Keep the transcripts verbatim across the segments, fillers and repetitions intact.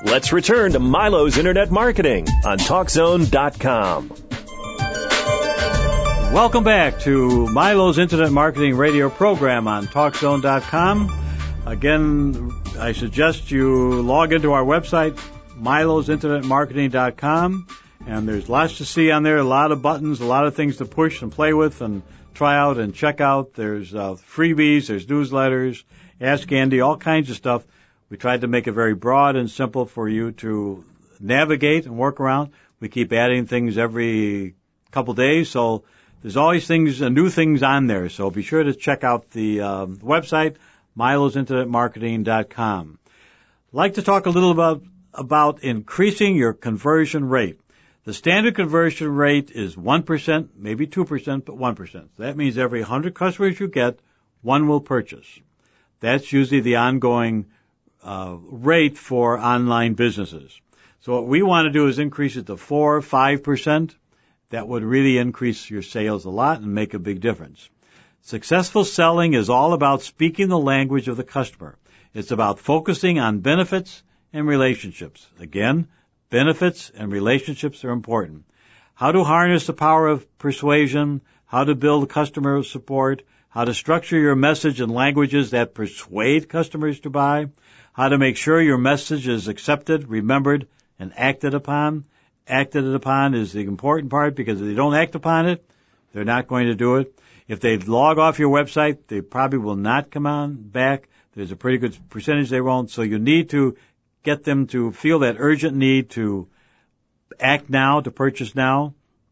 Let's return to Milo's Internet Marketing on Talk Zone dot com. Welcome back to Milo's Internet Marketing radio program on Talk Zone dot com. Again, I suggest you log into our website, Milos Internet Marketing dot com, and there's lots to see on there, a lot of buttons, a lot of things to push and play with and try out and check out. There's uh, freebies, there's newsletters, Ask Andy, all kinds of stuff. We tried to make it very broad and simple for you to navigate and work around. We keep adding things every couple days, so there's always things, uh, new things on there. So be sure to check out the uh, website, Milos Internet Marketing dot com. I'd like to talk a little about, about increasing your conversion rate. The standard conversion rate is one percent, maybe two percent, but one percent. That means every one hundred customers you get, one will purchase. That's usually the ongoing uh, rate for online businesses. So what we want to do is increase it to four, five percent. That would really increase your sales a lot and make a big difference. Successful selling is all about speaking the language of the customer. It's about focusing on benefits and relationships. Again, benefits and relationships are important. How to harness the power of persuasion, how to build customer support, how to structure your message in languages that persuade customers to buy, how to make sure your message is accepted, remembered, and acted upon. Acted upon is the important part, because if they don't act upon it, they're not going to do it. If they log off your website, they probably will not come on back. There's a pretty good percentage they won't. So you need to get them to feel that urgent need to act now, to purchase now.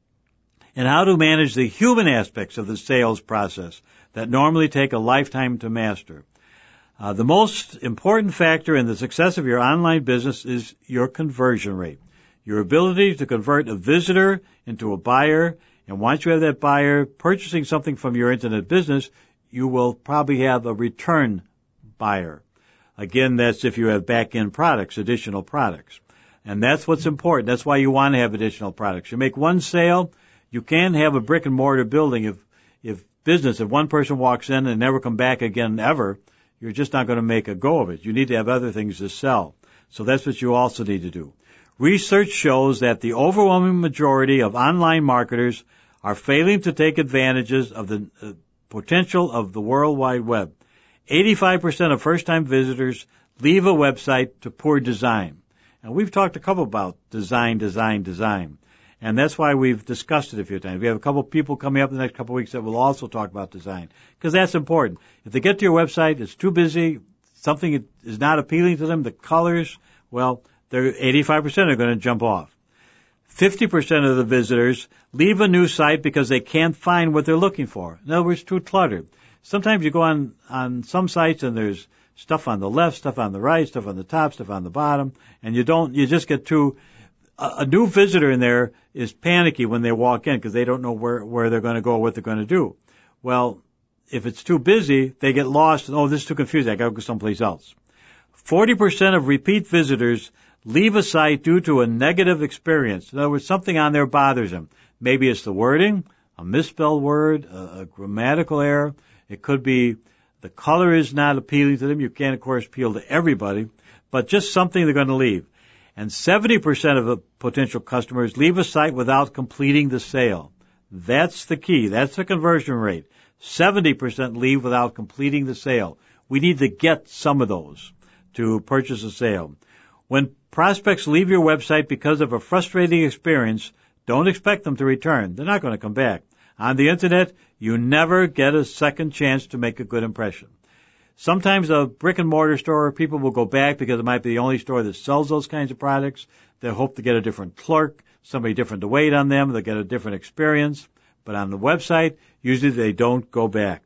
And how to manage the human aspects of the sales process that normally take a lifetime to master. Uh, the most important factor in the success of your online business is your conversion rate. Your ability to convert a visitor into a buyer. And once you have that buyer purchasing something from your internet business, you will probably have a return buyer. Again, that's if you have back-end products, additional products. And that's what's important. That's why you want to have additional products. You make one sale, you can have a brick-and-mortar building. If if business, if one person walks in and never come back again ever, you're just not going to make a go of it. You need to have other things to sell. So that's what you also need to do. Research shows that the overwhelming majority of online marketers are failing to take advantages of the uh, potential of the World Wide Web. eighty-five percent of first-time visitors leave a website to poor design. And we've talked a couple about design, design, design. And that's why we've discussed it a few times. We have a couple of people coming up in the next couple of weeks that will also talk about design, because that's important. If they get to your website, it's too busy, something is not appealing to them, the colors, well, they're eighty-five percent are going to jump off. fifty percent of the visitors leave a new site because they can't find what they're looking for. In other words, too cluttered. Sometimes you go on, on some sites and there's stuff on the left, stuff on the right, stuff on the top, stuff on the bottom, and you don't, you just get too, a, a new visitor in there is panicky when they walk in because they don't know where, where they're going to go or what they're going to do. Well, if it's too busy, they get lost and, oh, this is too confusing, I got to go someplace else. forty percent of repeat visitors leave a site due to a negative experience. In other words, something on there bothers them. Maybe it's the wording, a misspelled word, a, a grammatical error. It could be the color is not appealing to them. You can't, of course, appeal to everybody, but just something they're going to leave. And seventy percent of the potential customers leave a site without completing the sale. That's the key. That's the conversion rate. seventy percent leave without completing the sale. We need to get some of those to purchase a sale. When prospects leave your website because of a frustrating experience, don't expect them to return. They're not going to come back. On the Internet, you never get a second chance to make a good impression. Sometimes a brick-and-mortar store, people will go back because it might be the only store that sells those kinds of products. They hope to get a different clerk, somebody different to wait on them. They'll get a different experience. But on the website, usually they don't go back.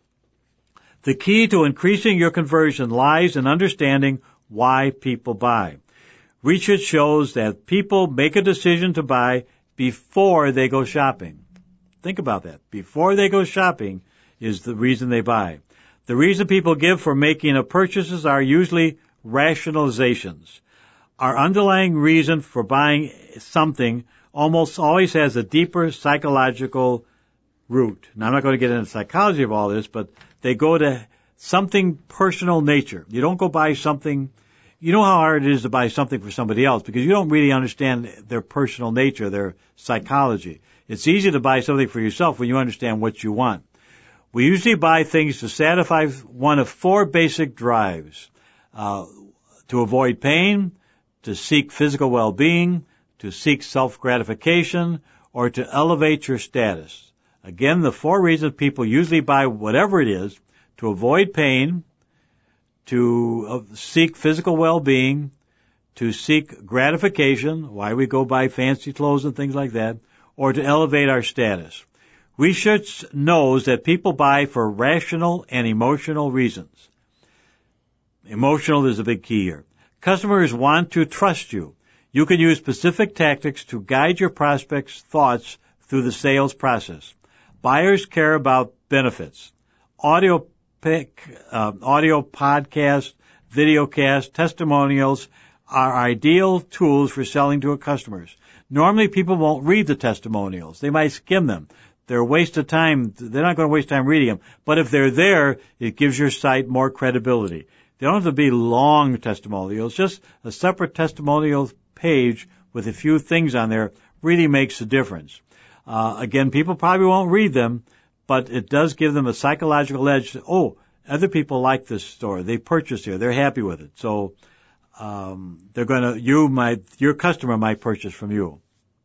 The key to increasing your conversion lies in understanding why people buy. Research shows that people make a decision to buy before they go shopping. Think about that. Before they go shopping is the reason they buy. The reason people give for making a purchases are usually rationalizations. Our underlying reason for buying something almost always has a deeper psychological root. Now, I'm not going to get into the psychology of all this, but they go to something personal nature. You don't go buy something, you know how hard it is to buy something for somebody else because you don't really understand their personal nature, their psychology. It's easy to buy something for yourself when you understand what you want. We usually buy things to satisfy one of four basic drives, uh, to avoid pain, to seek physical well-being, to seek self-gratification, or to elevate your status. Again, the four reasons people usually buy whatever it is: to avoid pain, to uh, seek physical well-being, to seek gratification, why we go buy fancy clothes and things like that, or to elevate our status. Research knows that people buy for rational and emotional reasons. Emotional is a big key here. Customers want to trust you. You can use specific tactics to guide your prospects' thoughts through the sales process. Buyers care about benefits. Audio pick, uh, audio podcast, videocast, testimonials are ideal tools for selling to customers. Normally people won't read the testimonials. They might skim them. They're a waste of time. They're not going to waste time reading them. But if they're there, it gives your site more credibility. They don't have to be long testimonials. Just a separate testimonial page with a few things on there really makes a difference. Uh, again, people probably won't read them, but it does give them a psychological edge. To, oh, other people like this store. They purchased here. They're happy with it. So um, they're going to. You might. Your customer might purchase from you.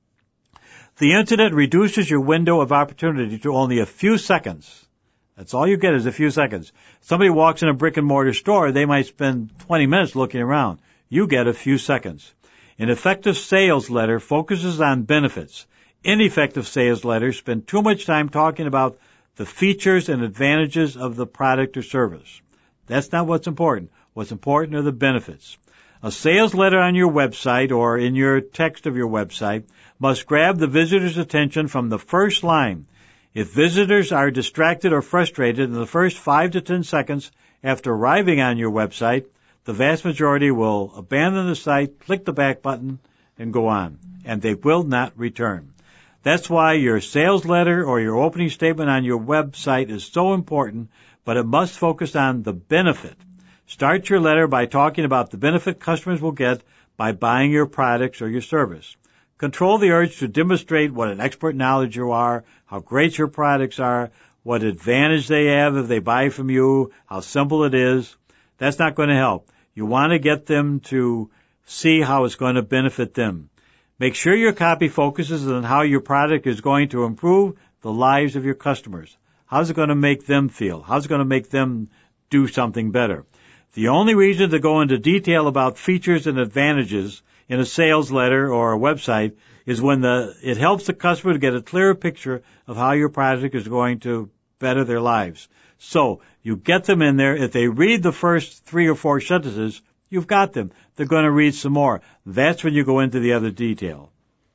The internet reduces your window of opportunity to only a few seconds. That's all you get is a few seconds. Somebody walks in a brick and mortar store, they might spend twenty minutes looking around. You get a few seconds. An effective sales letter focuses on benefits. Ineffective sales letters spend too much time talking about the features and advantages of the product or service. That's not what's important. What's important are the benefits. A sales letter on your website or in your text of your website must grab the visitor's attention from the first line. If visitors are distracted or frustrated in the first five to ten seconds after arriving on your website, the vast majority will abandon the site, click the back button, and go on, and they will not return. That's why your sales letter or your opening statement on your website is so important, but it must focus on the benefit. Start your letter by talking about the benefit customers will get by buying your products or your service. Control the urge to demonstrate what an expert knowledge you are, how great your products are, what advantage they have if they buy from you, how simple it is. That's not going to help. You want to get them to see how it's going to benefit them. Make sure your copy focuses on how your product is going to improve the lives of your customers. How's it going to make them feel? How's it going to make them do something better? The only reason to go into detail about features and advantages in a sales letter or a website is when the it helps the customer to get a clearer picture of how your product is going to better their lives. So you get them in there. If they read the first three or four sentences, you've got them. They're going to read some more. That's when you go into the other detail.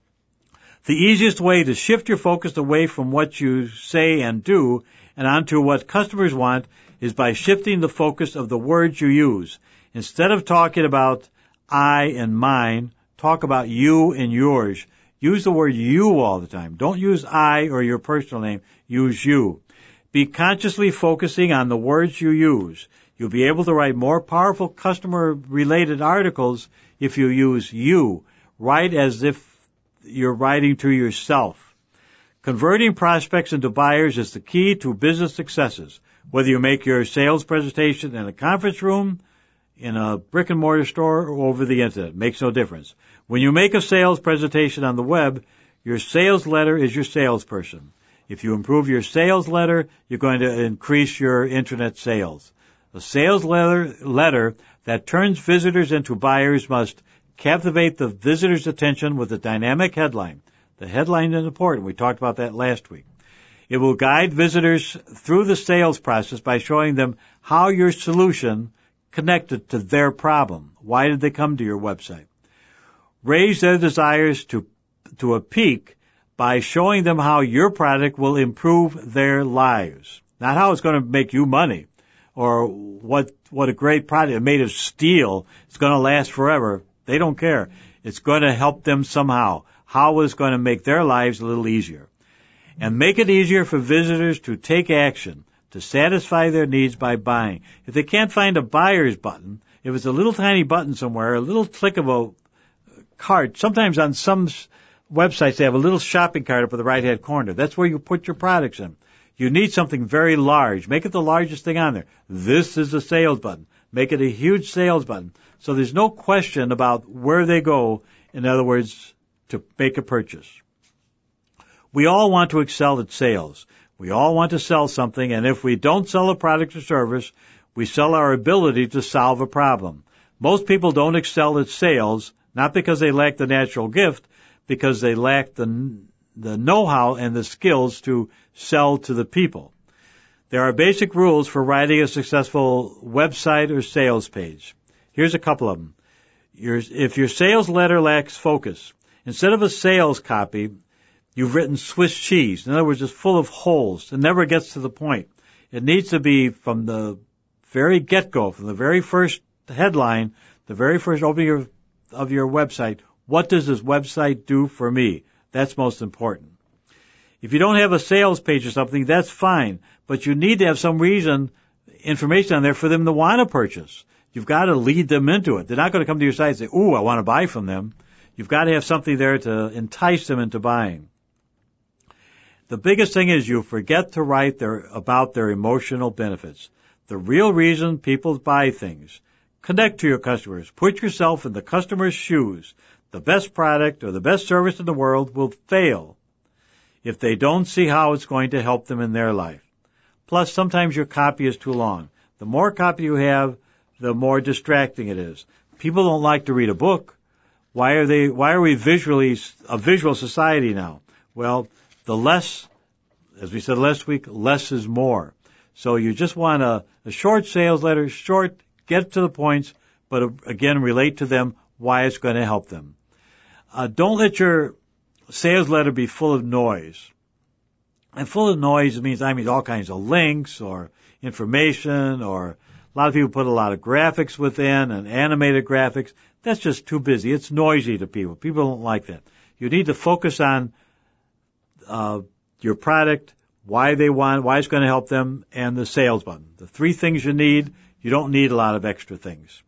The easiest way to shift your focus away from what you say and do and onto what customers want is by shifting the focus of the words you use. Instead of talking about I and mine, talk about you and yours. Use the word you all the time. Don't use I or your personal name. Use you. Be consciously focusing on the words you use. You'll be able to write more powerful customer-related articles if you use you. Write as if you're writing to yourself. Converting prospects into buyers is the key to business successes. Whether you make your sales presentation in a conference room, in a brick-and-mortar store, or over the Internet, makes no difference. When you make a sales presentation on the web, your sales letter is your salesperson. If you improve your sales letter, you're going to increase your Internet sales. A sales letter, letter that turns visitors into buyers must captivate the visitor's attention with a dynamic headline. The headline is important. We talked about that last week. It will guide visitors through the sales process by showing them how your solution connected to their problem. Why did they come to your website? Raise their desires to, to a peak by showing them how your product will improve their lives. Not how it's going to make you money or what, what a great product made of steel. It's going to last forever. They don't care. It's going to help them somehow. How is going to make their lives a little easier. And make it easier for visitors to take action. to satisfy their needs by buying. If they can't find a buyer's button, if it's a little tiny button somewhere, a little click of a cart, sometimes on some websites they have a little shopping cart up in the right-hand corner. That's where you put your products in. You need something very large. Make it the largest thing on there. This is a sales button. Make it a huge sales button. So there's no question about where they go, in other words, to make a purchase. We all want to excel at sales. We all want to sell something, and if we don't sell a product or service, we sell our ability to solve a problem. Most people don't excel at sales, not because they lack the natural gift, because they lack the the know-how and the skills to sell to the people. There are basic rules for writing a successful website or sales page. Here's a couple of them. Your, if your sales letter lacks focus, instead of a sales copy, you've written Swiss cheese. In other words, it's full of holes. It never gets to the point. It needs to be from the very get-go, from the very first headline, the very first opening of, of your website. What does this website do for me? That's most important. If you don't have a sales page or something, that's fine. But you need to have some reason, information on there for them to want to purchase. You've got to lead them into it. They're not going to come to your site and say, ooh, I want to buy from them. You've got to have something there to entice them into buying. The biggest thing is you forget to write their, about their emotional benefits. The real reason people buy things. Connect to your customers. Put yourself in the customer's shoes. The best product or the best service in the world will fail if they don't see how it's going to help them in their life. Plus, sometimes your copy is too long. The more copy you have, the more distracting it is. People don't like to read a book. Why are they, why are we visually, a visual society now? Well, the less, as we said last week, less is more. So you just want a, a short sales letter, short, get to the points, but again, relate to them why it's going to help them. Uh, don't let your sales letter be full of noise. And full of noise means, I mean, all kinds of links or information, or a lot of people put a lot of graphics within and animated graphics. That's just too busy. It's noisy to people. People don't like that. You need to focus on uh, your product, why they want, why it's going to help them, and the sales button. The three things you need. You don't need a lot of extra things.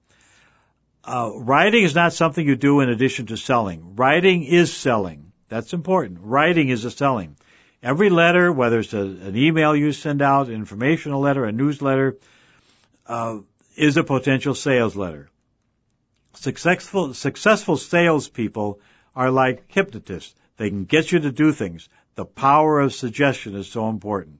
Uh, writing is not something you do in addition to selling. Writing is selling. That's important. Writing is a selling. Every letter, whether it's a, an email you send out, an informational letter, a newsletter, uh, is a potential sales letter. Successful, successful salespeople are like hypnotists. They can get you to do things. The power of suggestion is so important.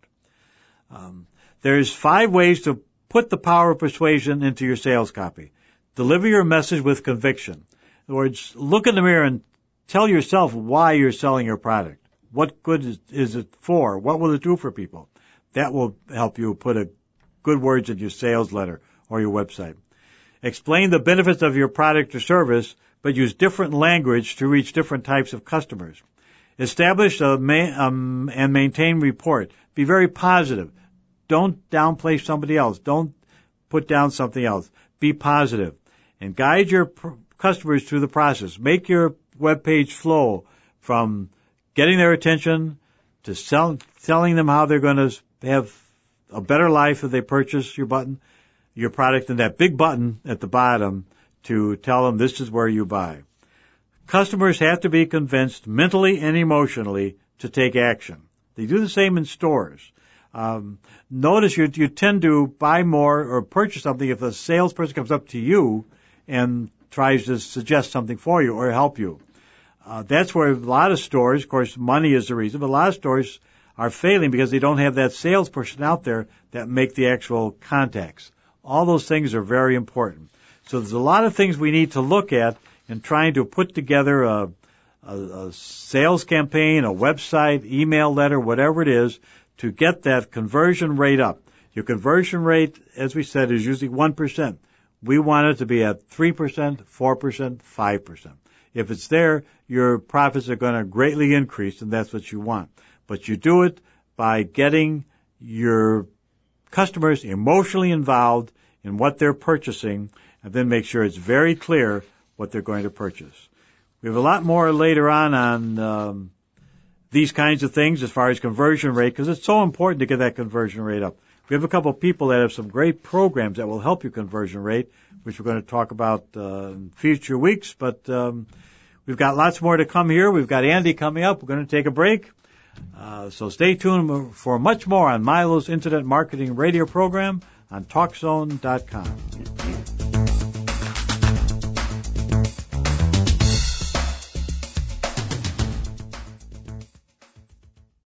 Um, there's five ways to put the power of persuasion into your sales copy. Deliver your message with conviction. In other words, look in the mirror and tell yourself why you're selling your product. What good is, is it for? What will it do for people? That will help you put a good words in your sales letter or your website. Explain the benefits of your product or service, but use different language to reach different types of customers. Establish a ma- um, and maintain rapport. Be very positive. Don't downplay somebody else. Don't put down something else. Be positive. And guide your pr- customers through the process. Make your web page flow from getting their attention to sell, telling them how they're going to have a better life if they purchase your button, your product, and that big button at the bottom to tell them this is where you buy. Customers have to be convinced mentally and emotionally to take action. They do the same in stores. Um, notice you, you tend to buy more or purchase something if a salesperson comes up to you and tries to suggest something for you or help you. Uh, that's where a lot of stores, of course, money is the reason, but a lot of stores are failing because they don't have that salesperson out there that make the actual contacts. All those things are very important. So there's a lot of things we need to look at in trying to put together a, a, a sales campaign, a website, email letter, whatever it is, to get that conversion rate up. Your conversion rate, as we said, is usually one percent. We want it to be at three percent, four percent, five percent. If it's there, your profits are going to greatly increase, and that's what you want. But you do it by getting your customers emotionally involved in what they're purchasing, and then make sure it's very clear what they're going to purchase. We have a lot more later on on um, these kinds of things as far as conversion rate, because it's so important to get that conversion rate up. We have a couple of people that have some great programs that will help your conversion rate, which we're going to talk about uh, in future weeks. But um, we've got lots more to come here. We've got Andy coming up. We're going to take a break. Uh, so stay tuned for much more on Milo's Internet Marketing Radio program on Talk Zone dot com.